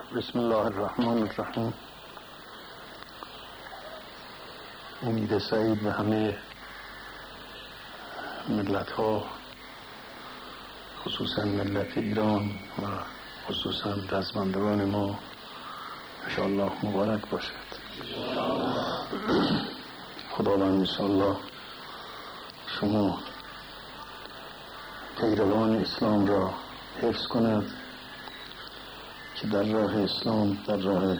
بسم الله الرحمن الرحیم. امید سعید به همه ملت ها، خصوصا ملت ایران و خصوصا رزمندگان ما انشاءالله مبارک باشد. خداوند انشاءالله شما پیروان اسلام را حفظ کند که در راه اسلام، در راه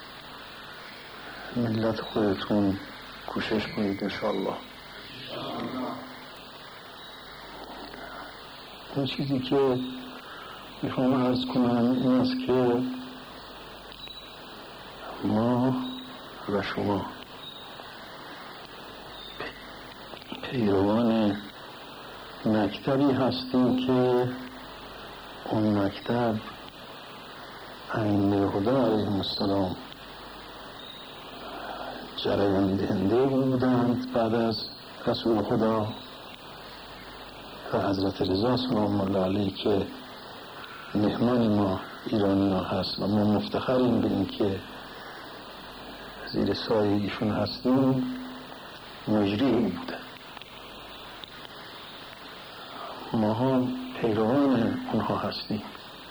ملت خودتون کوشش کنید انشاءالله. این چیزی که میخوام عرض کنم این است که ما و شما پیروان مکتبی هستیم که اون مکتب ائمه هدی علیهم السلام جریان دهنده بودند بعد از رسول خدا و حضرت رضا سلام الله علیه که مهمان ما ایرانی ها هست و ما مفتخریم به این که زیر سایه ایشون هستیم. مجری این بوده. ما ها پیروان اونها هستیم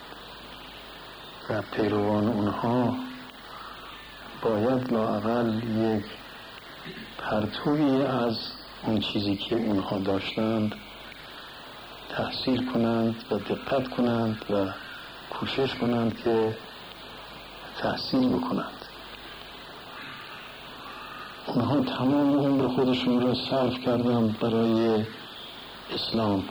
و پیروان اونها باید لااقل یک پرتوی از اون چیزی که اونها داشتند تحصیل کنند و دقت کنند و کوشش کنند که تحصیل بکنند. اونها تمام عمر خودشون را صرف کردند برای اسلام.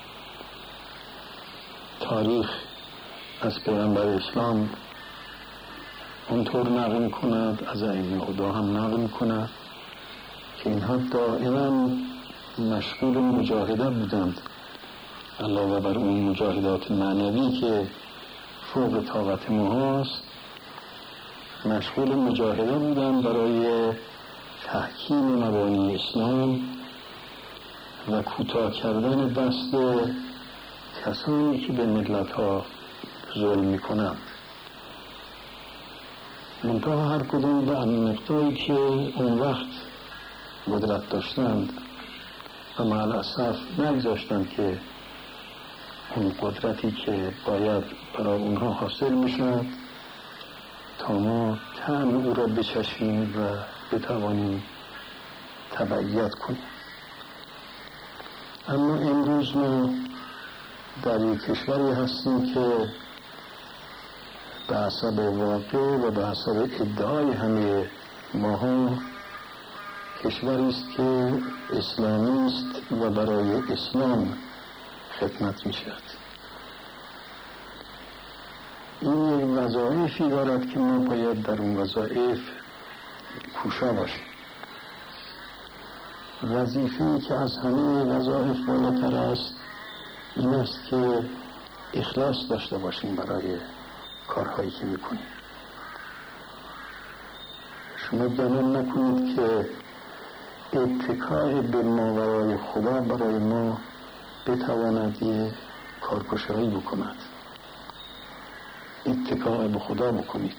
تاریخ از پیغمبر اسلام اونطور نقل می‌کند، از ائمه هدی هم نقل می‌کند که اینها دائما مشغول مجاهده بودند، علاوه بر اون مجاهدات معنوی که فوق طاقت ما هست. مشغول مجاهده بودند برای تحکیم مبانی اسلام و کوتاه کردن دست کسانی که به ملت ها ظلم میکنند. منتها هر کدوم به مقداری که اون وقت قدرت داشتند و مع الاسف نگذاشتند که اون قدرتی که باید برای اونها حاصل میشد تا ما طعم او را بچشیم و بتوانیم تبعیت کنیم. اما امروز ما در یک کشوری هستیم که به حسب واقع و به حسب ادعای همه ماها کشوری است که اسلامی است و برای اسلام خدمت می شود. این یک وظایفی دارد که ما باید در اون وظایف کوشا باشیم. وظیفه‌ای که از همه وظایف بالاتر است این است که اخلاص داشته باشیم برای کارهایی که میکنیم. شما گمان نکنید که اتکای به ماورای خدا برای ما بتواند یه کارکشایی بکند. اتکای به خدا بکنید.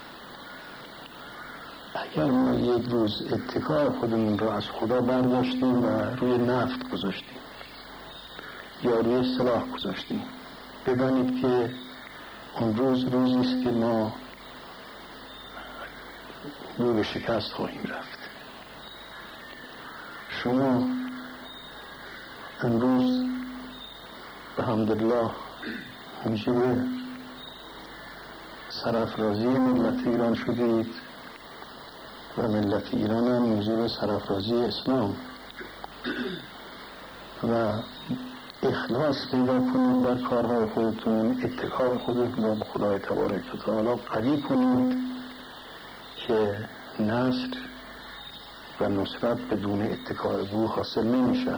اگر ما یک روز اتکای خودمون را از خدا برداشتیم و روی نفت گذاشتیم یا روی سلاح گذاشتیم، بدانید که اون روز روزی است که ما رو به شکست خواهیم رفت. شما امروز به حمدالله موجب سرافرازی ملت ایران شدید و ملت ایران هم موجب سرافرازی اسلام و اخلاص پیدا کنید در کارهای خودتون، اتکای خودتون را به خدای تبارک و تعالی قوی کنید که نصر و نصرت بدون اتکای به او حاصل نمیشد.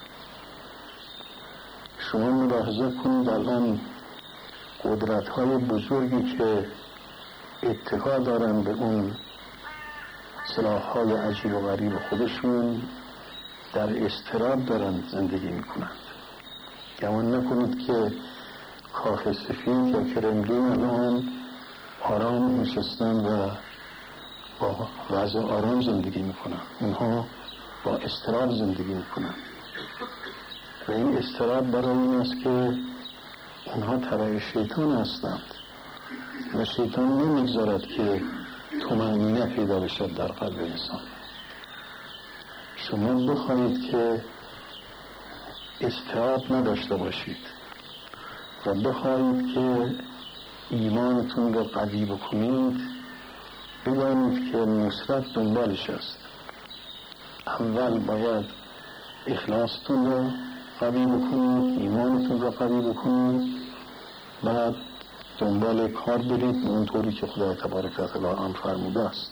شما ملاحظه کنید الان قدرت های بزرگی که اتکا دارن به اون سلاح های عجیب و غریب خودشون در اضطراب دارن زندگی میکنند. گمان نکنید که کاخ سفید یا کرملین الان آرام نشستن و با وضع آرام زندگی میکنن، اونها با اضطراب زندگی میکنن و این اضطراب برای این است که اونها تبع شیطان هستند و شیطان نمیگذارد که طمأنینه پیدا بشد در قلب انسان. شما بخواهید که اضطراب نداشته باشید و بخواهید که ایمانتون رو قوی بکنید، بدانید که نصرت دنبالش است. اول باید اخلاصتون رو قوی بکنید، ایمانتون رو قوی بکنید، بعد دنبال کار برید اونطوری که خدای تبارک و تعالی امر فرموده است.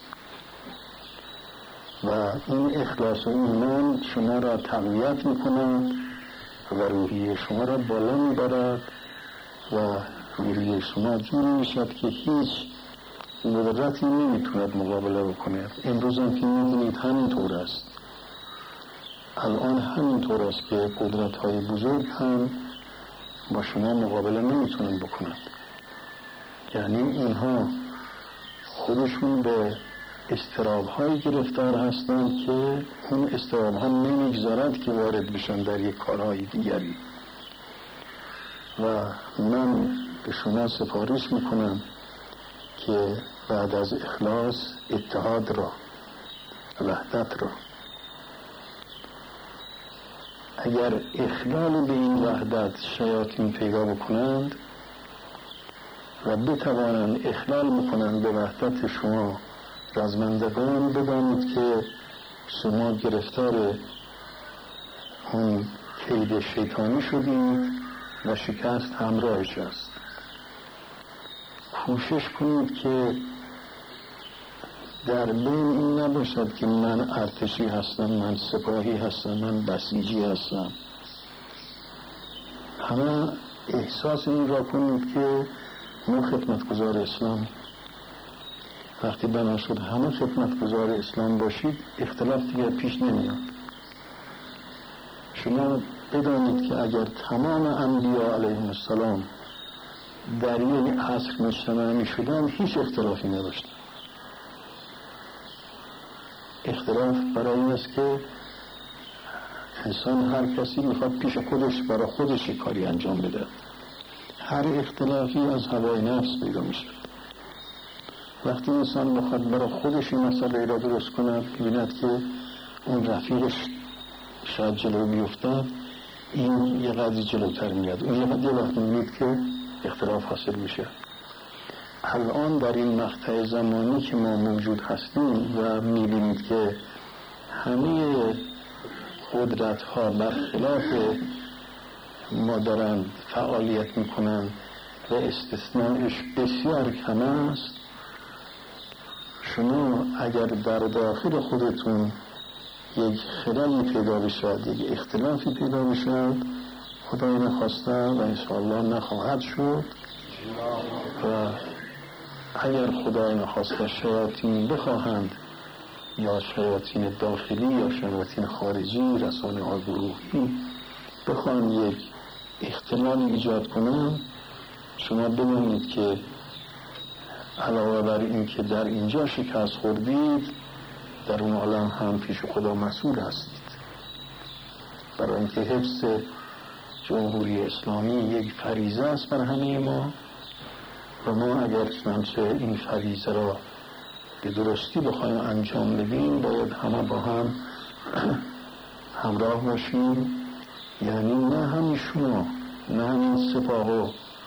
و این اخلاص و ایمان شما را تقویت میکنند و روحیه شما را بالا میبرد و روحیه شما جوری میشد که هیچ قدرتی نمیتوند مقابله بکنه. امروز هم که میدونید همینطور است، الان همینطور است که قدرت های بزرگ هم با شما مقابله نمیتونن بکنند. یعنی اینها خودشون به اضطراب های گرفتار هستند که اون اضطراب ها نمیگذارد که وارد بشن در یک کارهای دیگری. و من به شما سفارش میکنم که بعد از اخلاص اتحاد را، وحدت را، اگر اخلال به این وحدت شیاطین پیدا بکنند و بتوانند اخلال بکنند به وحدت شما رزمندگان، بدانید که شما گرفتار اون کید شیطانی شدید و شکست همراهش است. کوشش کنید که در بین این نباشد که من ارتشی هستم، من سپاهی هستم، من بسیجی هستم. همه احساس این را کنید که ما خدمتگزار اسلام. وقتی بنا شد همه خدمتگزار اسلام باشید، اختلاف دیگر پیش نمیاد. شما بدانید که اگر تمام انبیاء علیهم السلام در یک عصر مجتمع می شدن، هیچ اختلافی نداشتن. اختلاف برای این است که انسان هر کسی میخواد پیش خودش برای خودش کاری انجام بده. هر اختلافی از هوای نفس پیدا میشه. وقتی انسان بخواد برای خودش این مسئله را درست کند، ببیند که اون رفیقش شاید جلو بیفتد، این یه قدری جلوتر میاد، اون یه وقت میبینید که اختلاف حاصل میشه. الان در این مقطع زمانی که ما موجود هستیم و میبینید که همه قدرت ها برخلاف ما دارن فعالیت میکنن و استثنائش بسیار کم است، شما اگر در داخل خودتون یک خلالی پیدا بشد، یک اختلافی پیدا بشد، خدای نخواسته و انشاءالله نخواهد شد، و اگر خدای نخواسته شیاطین بخواهند، یا شیاطین داخلی یا شیاطین خارجی، رسانه های گروهی بخواهند یک اختلال ایجاد کنند، شما بدانید که علاوه بر این که در اینجا شکست خوردید، در اون عالم هم پیش خدا مسئول هستید. برای اینکه حفظ جمهوری اسلامی یک فریضه است بر همه ما، و ما اگر چنانچه این فریضه را به درستی بخوایم انجام بدیم، باید همه با هم همراه باشیم. یعنی نه همین شما، نه همین سپاه و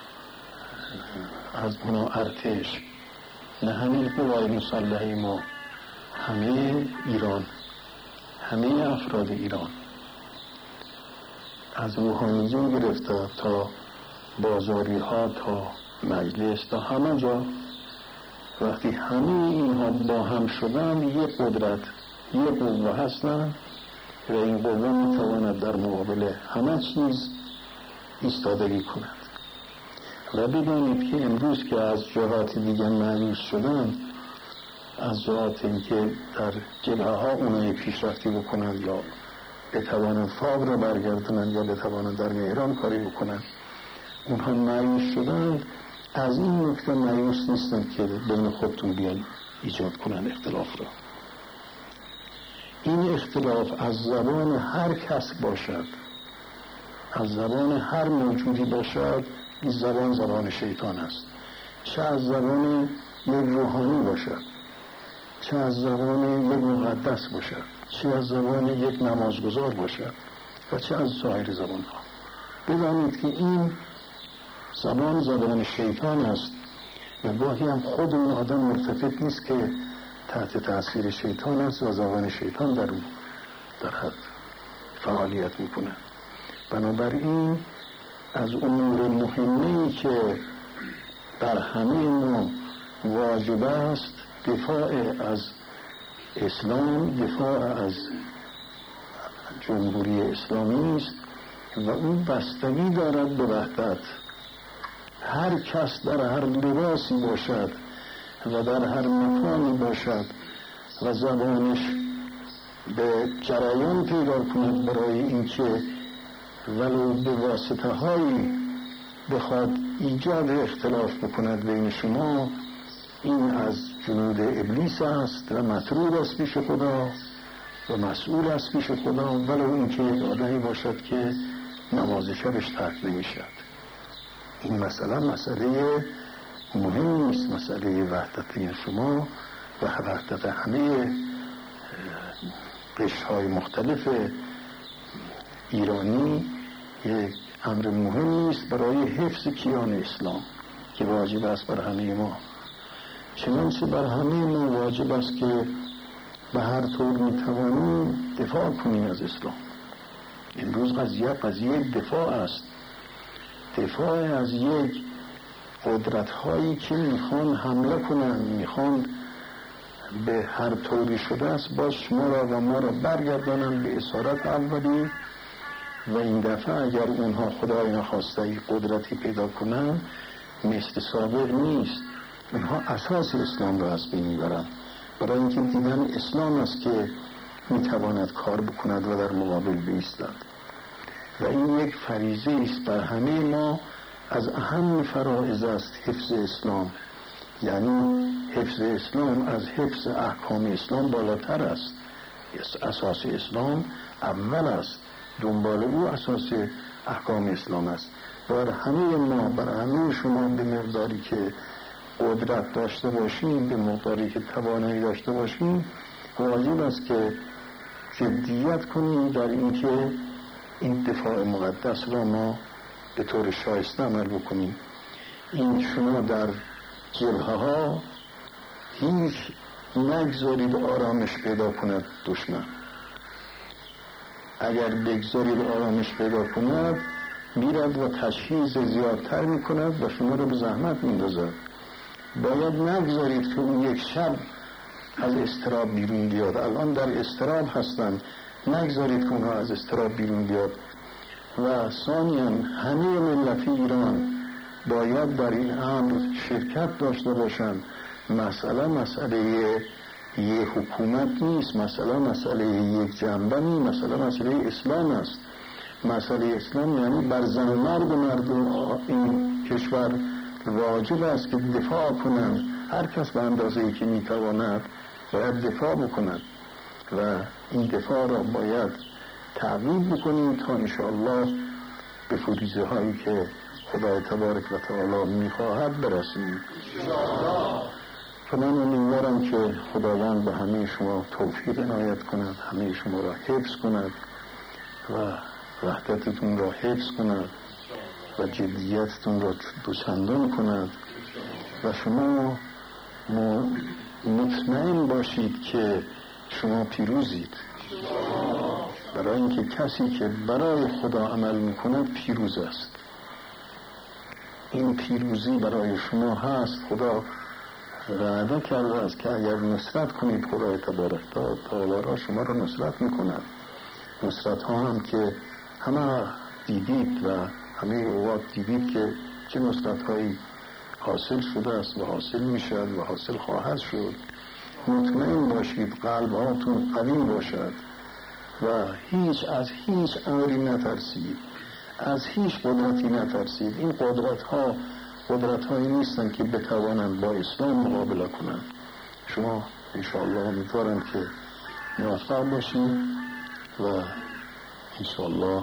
از اونا ارتش، نه همین قوای مسلحه ما، همه ایران، همه افراد ایران، از روحانیون گرفته تا بازاری ها، تا مجلس، تا همه جا، وقتی همه اینها با هم شدن یک قدرت، یک قوه هستن و این قوه میتواند در مقابل همه چیز ایستادگی کند. و بدونید که امروز که از جهات دیگر مایوس شدن، از جهات اینکه در جبهه ها اونایی پیشرفتی بکنند یا بتوانند فاق را برگردونند یا بتوانند در ایران کاری بکنند، اونها مایوس شدند. از این نکته مایوس نیستن که بین خودتون بیان ایجاد کنن اختلاف را. این اختلاف از زبان هر کس باشد، از زبان هر موجودی باشد، این زبان شیطان است. چه از زبان یک روحانی باشد، چه از زبان یک مقدس باشد، چه از زبان یک نمازگزار باشد و چه از سایر زبان ها. بدانید که این زبان شیطان است و گاهی هم خود اون آدم مرتفع نیست که تحت تأثیر شیطان است و زبان شیطان در اون در حد فعالیت میکنه. بنابراین از امور مهمی که بر همه ما واجب است دفاع از اسلام، دفاع از جمهوری اسلامی است و اون بستگی دارد به وحدت. هر کس در هر لباسی باشد و در هر مکانی باشد و زبانش به جریان پیدا کند برای اینکه ولو به واسطه هایی بخواد ایجاد اختلاف بکند بین شما، این از جنود ابلیس است و مطرود است پیش خدا و مسئول است پیش خدا، ولو اینکه یک آدمی باشد که نماز شبش ترک نمیشد. این مسئله مهم است، مسئله وحدت شما و وحدت همه قشرهای مختلف ایرانی یک امر مهمی است برای حفظ کیان اسلام که واجب است بر همه ما. چنانچه بر همه ما واجب است که به هر طور میتوانیم دفاع کنیم از اسلام. امروز قضیه دفاع است، دفاع از یک قدرت هایی که میخوان حمله کنن، میخوان به هر طوری شده است باز شما را و ما را برگردانن به اسارت اولی و این دفعه اگر اونها خدای نخواسته قدرتی پیدا کنن مثل سابق نیست. اونها اساس اسلام را از بین میبرن، برای اینکه دیدن اسلام است که میتواند کار بکند و در مقابل بایستد. و این یک فریضه است بر همه ما، از اهم فرائض است حفظ اسلام. یعنی حفظ اسلام از حفظ احکام اسلام بالاتر است. اساس اسلام اول است، دنبال او اساس احکام اسلام است. بر همه ما، بر همه شما به مقداری که قدرت داشته باشیم، به مقداری که توانایی داشته باشیم، واجب است که جدیت کنیم در اینکه این دفاع مقدس را ما به طور شایسته عمل بکنیم. این شما در جبهه ها هیچ نگذارید آرامش پیدا کند دشمن. اگر بگذارید آرامش پیدا کند میرد و تشخیص زیادتر میکند و شما رو به زحمت میندازد. باید نگذارید که اون یک شب از اضطراب بیرون بیاد. الان در اضطراب هستن، نگذارید که اونها از اضطراب بیرون بیاد. و ثانیاً همه ملت ایران باید در این امر شرکت داشته باشند. مسئله یک حکومت نیست، مسئله یک جنبه نیست، مسئله اسلام است. مسئله اسلام یعنی بر زن و مرد این کشور واجب است که دفاع کنند. هر کس به اندازه‌ای که میتواند باید دفاع بکند و این دفاع را باید تعقیب بکنیم تا انشاءالله به فریضه هایی که خدای تبارک و تعالی میخواهد برسیم. من امیدوارم که خداوند به همه شما توفیق عنایت کند، همه شما را حفظ کند و وحدتتون را حفظ کند و جدیتتون را دوچندان کند و شما مطمئن باشید که شما پیروزید، برای اینکه کسی که برای خدا عمل میکند پیروز است. این پیروزی برای شما هست. خدا وعده کرده است که اگر نصرت کنید خدای تبارک تعالی شما را نصرت میکند. نصرت ها هم که همه دیدید و همه اوقات دیدید که چه نصرت هایی حاصل شده است و حاصل میشد و حاصل خواهد شد. مطمئن باشید، قلب هاتون قوی باشد و از هیچ امری نترسید، از هیچ قدرتی نترسید. این قدرت ها قدرت هایی نیستن که بتوانند با اسلام مقابله کنند. شما انشاءالله امیدوارم که موفق باشید و انشاءالله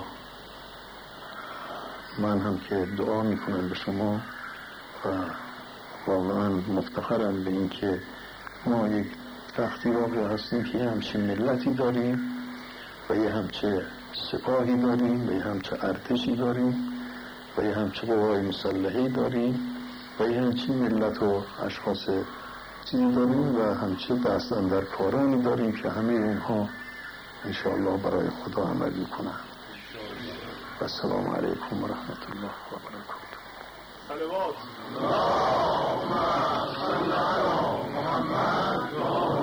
من هم که دعا میکنم به شما و واقعا مفتخرم به این که ما یک تختی واقع هستیم که همچین ملتی داریم و یه همچه سپاهی داریم و یه همچه ارتشی داریم و یه همچه قوای مسلحی داریم و یه همچین ملت و اشخاص چیزی داریم و همچه دست اندر کارانی داریم که همه اینها انشاءالله برای خدا عمل میکنن. و السلام علیکم و رحمت الله و برکاته. صلوات. اللهم صل علی محمد.